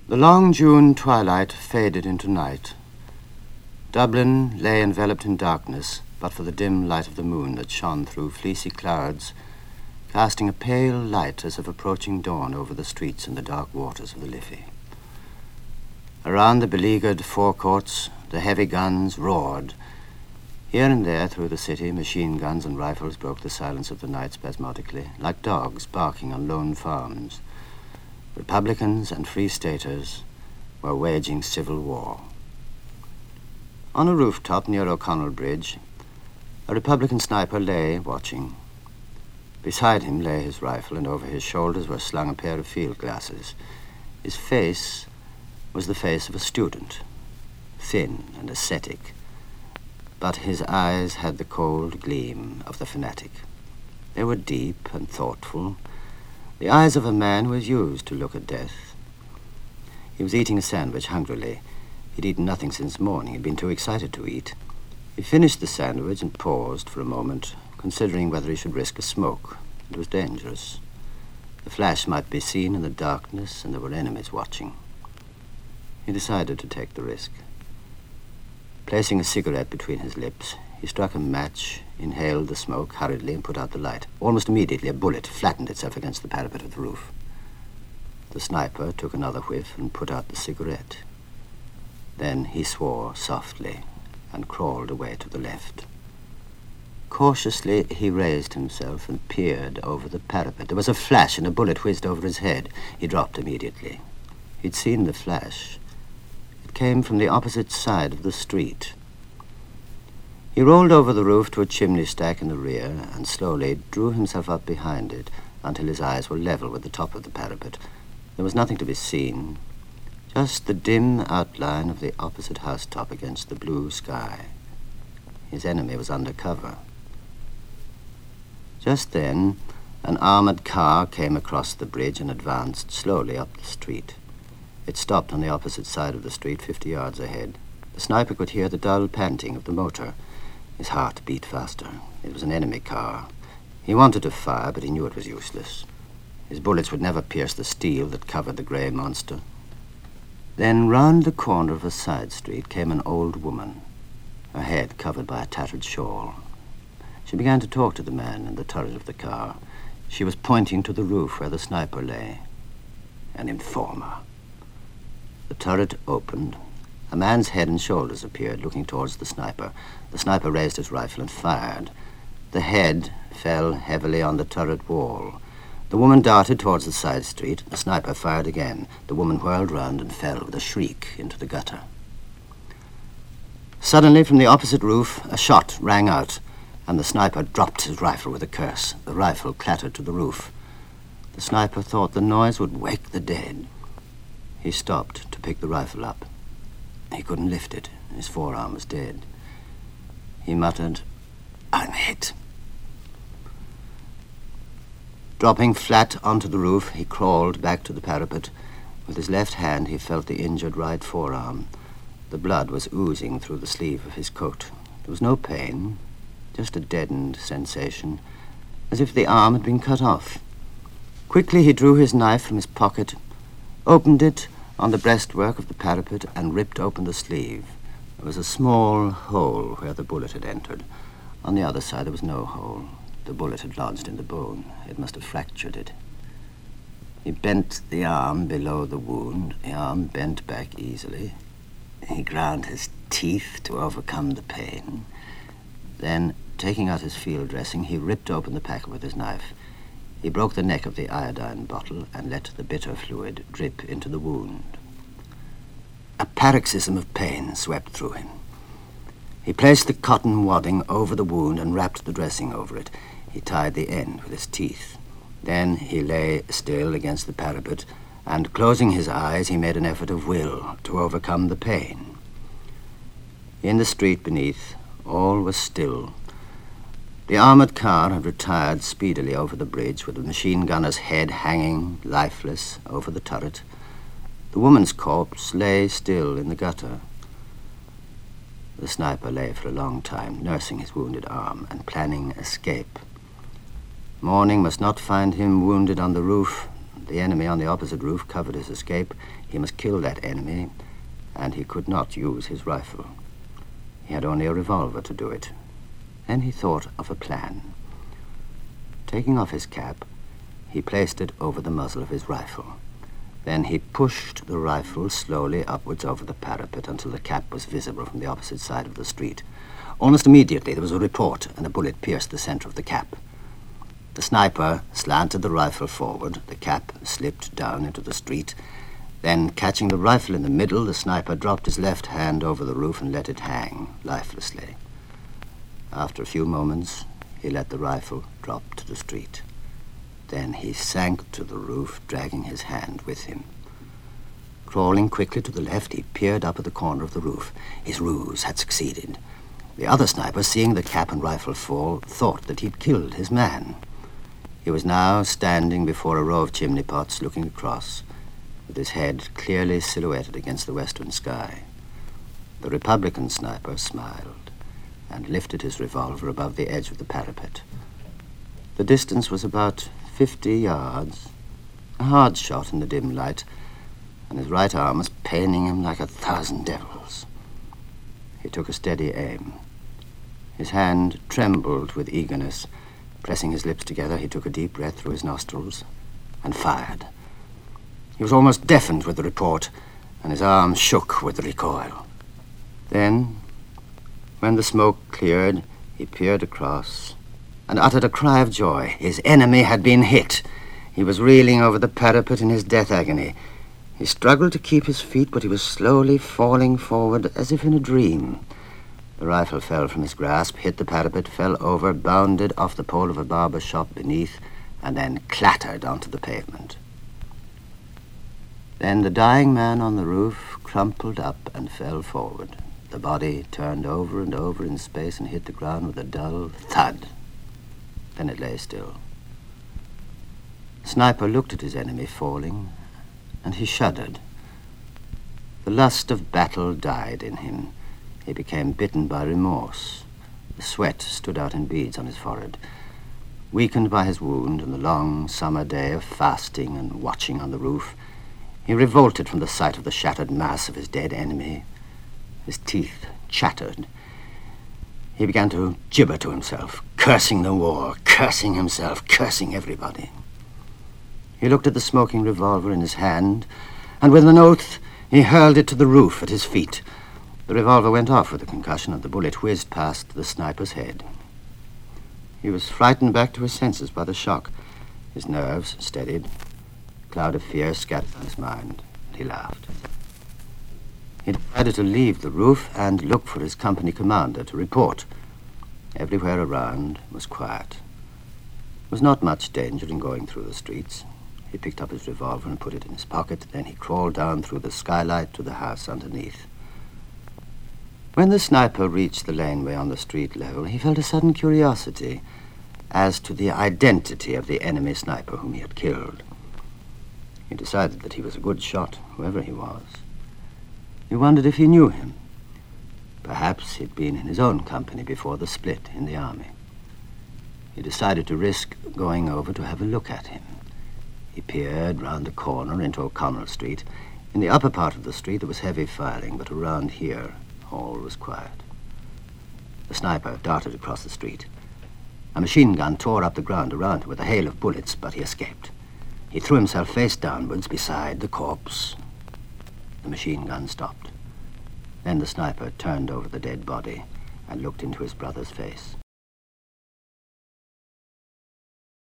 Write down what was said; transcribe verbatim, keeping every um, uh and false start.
The long June twilight faded into night. Dublin lay enveloped in darkness, but for the dim light of the moon that shone through fleecy clouds, casting a pale light as of approaching dawn over the streets and the dark waters of the Liffey. Around the beleaguered forecourts, the heavy guns roared. Here and there through the city, machine guns and rifles broke the silence of the night spasmodically, like dogs barking on lone farms. Republicans and Free Staters were waging civil war. On a rooftop near O'Connell Bridge, a Republican sniper lay watching. Beside him lay his rifle, and over his shoulders were slung a pair of field glasses. His face was the face of a student, thin and ascetic, but his eyes had the cold gleam of the fanatic. They were deep and thoughtful, the eyes of a man who is used to look at death. He was eating a sandwich hungrily. He'd eaten nothing since morning. He'd been too excited to eat. He finished the sandwich and paused for a moment, considering whether he should risk a smoke. It was dangerous. The flash might be seen in the darkness, and there were enemies watching. He decided to take the risk. Placing a cigarette between his lips, he struck a match, inhaled the smoke hurriedly, and put out the light. Almost immediately, a bullet flattened itself against the parapet of the roof. The sniper took another whiff and put out the cigarette. Then he swore softly and crawled away to the left. Cautiously, he raised himself and peered over the parapet. There was a flash, and a bullet whizzed over his head. He dropped immediately. He'd seen the flash. It came from the opposite side of the street. He rolled over the roof to a chimney stack in the rear and slowly drew himself up behind it until his eyes were level with the top of the parapet. There was nothing to be seen, just the dim outline of the opposite housetop against the blue sky. His enemy was under cover. Just then, an armored car came across the bridge and advanced slowly up the street. It stopped on the opposite side of the street, fifty yards ahead. The sniper could hear the dull panting of the motor. His heart beat faster. It was an enemy car. He wanted to fire, but he knew it was useless. His bullets would never pierce the steel that covered the gray monster. Then, round the corner of a side street came an old woman, her head covered by a tattered shawl. She began to talk to the man in the turret of the car. She was pointing to the roof where the sniper lay. An informer. The turret opened. A man's head and shoulders appeared, looking towards the sniper. The sniper raised his rifle and fired. The head fell heavily on the turret wall. The woman darted towards the side street. The sniper fired again. The woman whirled round and fell with a shriek into the gutter. Suddenly, from the opposite roof, a shot rang out, and the sniper dropped his rifle with a curse. The rifle clattered to the roof. The sniper thought the noise would wake the dead. He stopped to pick the rifle up. He couldn't lift it. His forearm was dead. He muttered, "I'm hit." Dropping flat onto the roof, he crawled back to the parapet. With his left hand, he felt the injured right forearm. The blood was oozing through the sleeve of his coat. There was no pain, just a deadened sensation, as if the arm had been cut off. Quickly, he drew his knife from his pocket, opened it on the breastwork of the parapet, and ripped open the sleeve. There was a small hole where the bullet had entered. On the other side, there was no hole. The bullet had lodged in the bone. It must have fractured it. He bent the arm below the wound. The arm bent back easily. He ground his teeth to overcome the pain. Then, taking out his field dressing, he ripped open the packet with his knife. He broke the neck of the iodine bottle and let the bitter fluid drip into the wound. A paroxysm of pain swept through him. He placed the cotton wadding over the wound and wrapped the dressing over it. He tied the end with his teeth. Then he lay still against the parapet, and closing his eyes, he made an effort of will to overcome the pain. In the street beneath, all was still. The armored car had retired speedily over the bridge, with the machine gunner's head hanging lifeless over the turret. The woman's corpse lay still in the gutter. The sniper lay for a long time, nursing his wounded arm and planning escape. Morning must not find him wounded on the roof, The enemy on the opposite roof covered his escape. He must kill that enemy, and he could not use his rifle. He had only a revolver to do it. Then he thought of a plan. Taking off his cap, he placed it over the muzzle of his rifle. Then he pushed the rifle slowly upwards over the parapet until the cap was visible from the opposite side of the street. Almost immediately there was a report, and a bullet pierced the center of the cap. The sniper slanted the rifle forward. The cap slipped down into the street. Then, catching the rifle in the middle, the sniper dropped his left hand over the roof and let it hang lifelessly. After a few moments, he let the rifle drop to the street. Then he sank to the roof, dragging his hand with him. Crawling quickly to the left, he peered up at the corner of the roof. His ruse had succeeded. The other sniper, seeing the cap and rifle fall, thought that he'd killed his man. He was now standing before a row of chimney pots, looking across, with his head clearly silhouetted against the western sky. The Republican sniper smiled and lifted his revolver above the edge of the parapet. The distance was about fifty yards, a hard shot in the dim light, and his right arm was paining him like a thousand devils. He took a steady aim. His hand trembled with eagerness. Pressing his lips together, he took a deep breath through his nostrils and fired. He was almost deafened with the report, and his arm shook with the recoil. Then, when the smoke cleared, he peered across and uttered a cry of joy. His enemy had been hit. He was reeling over the parapet in his death agony. He struggled to keep his feet, but he was slowly falling forward as if in a dream. The rifle fell from his grasp, hit the parapet, fell over, bounded off the pole of a barber's shop beneath, and then clattered onto the pavement. Then the dying man on the roof crumpled up and fell forward. The body turned over and over in space and hit the ground with a dull thud. Then it lay still. Sniper looked at his enemy falling, and he shuddered. The lust of battle died in him. He became bitten by remorse. The sweat stood out in beads on his forehead. Weakened by his wound and the long summer day of fasting and watching on the roof, he revolted from the sight of the shattered mass of his dead enemy. His teeth chattered. He began to gibber to himself, cursing the war, cursing himself, cursing everybody. He looked at the smoking revolver in his hand, and with an oath, he hurled it to the roof at his feet. The revolver went off with a concussion, and the bullet whizzed past the sniper's head. He was frightened back to his senses by the shock. His nerves steadied. A cloud of fear scattered on his mind, and he laughed. He decided to leave the roof and look for his company commander to report. Everywhere around was quiet. There was not much danger in going through the streets. He picked up his revolver and put it in his pocket. Then he crawled down through the skylight to the house underneath. When the sniper reached the laneway on the street level, he felt a sudden curiosity as to the identity of the enemy sniper whom he had killed. He decided that he was a good shot, whoever he was. He wondered if he knew him. Perhaps he'd been in his own company before the split in the army. He decided to risk going over to have a look at him. He peered round a corner into O'Connell Street. In the upper part of the street there was heavy firing, but around here all was quiet. The sniper darted across the street. A machine gun tore up the ground around him with a hail of bullets, but he escaped. He threw himself face downwards beside the corpse. The machine gun stopped. Then the sniper turned over the dead body and looked into his brother's face.